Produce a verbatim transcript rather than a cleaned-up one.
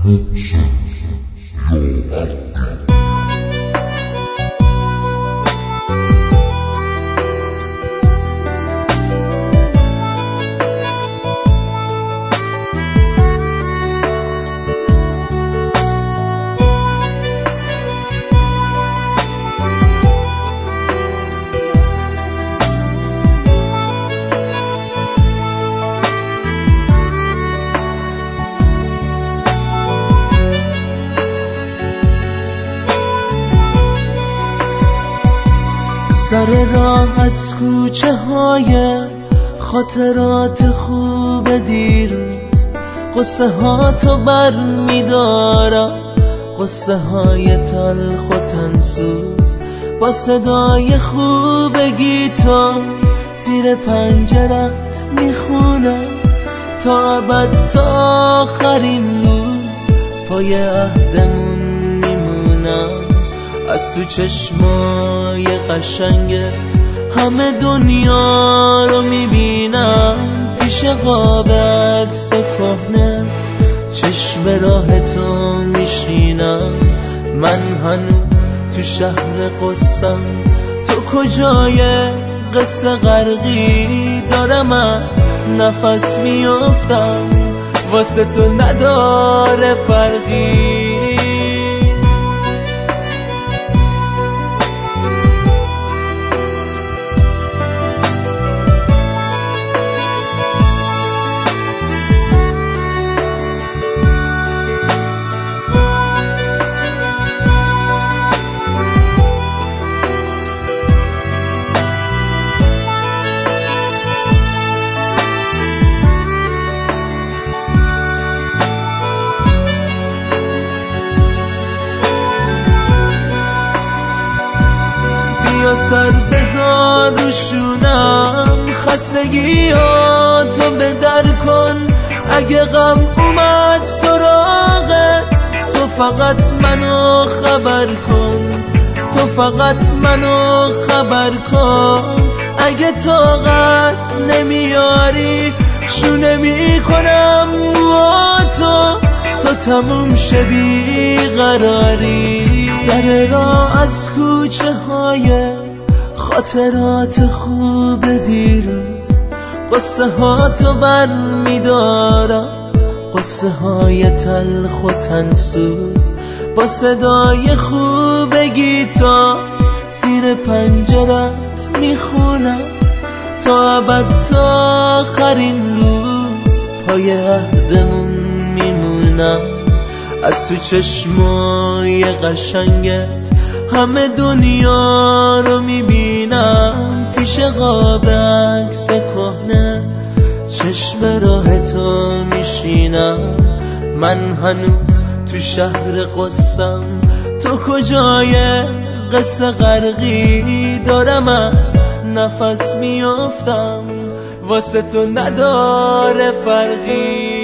سر راه از کوچه های خاطرات خوب دیروز، قصه ها تو بر می دارم، قصه های تلخ و تنسوز، با صدای خوب گیتار زیر پنجرت می خونم تا ابد، تا آخرین روز پای عهدمون می مونم. از تو چشمای قشنگت همه دنیا رو میبینم، پیش قاب عکس کهنه چشم راه تو میشینم. من هنوز تو شهر قصم، تو کجای قصه غرقی؟ دارم از نفس میافتم، واسه تو نداره فرقی. سر بذار روشونم، خستگی ها تو به در کن. اگه غم اومد سراغت، تو فقط منو خبر کن، تو فقط منو خبر کن. اگه طاقت نمیاری شونه میکنم با تو، تو تموم شه بیقراری. سر راه از کوچه های خاطرات خوب دیروز، قصه ها تو بر می دارم، قصه های تلخ و تنسوز، با صدای خوب گیتار زیر پنجرت می خونم تا ابد، تا آخرین روز پای عهدمون می مونم. از تو چشمای قشنگت همه دنیا رو میبینم، پیش قاب عکس کهنه چشم راه تو میشینم. من هنوز تو شهر قصم، تو کجای قصه غرقی؟ دارم از نفس میافتم، واسه تو نداره فرقی.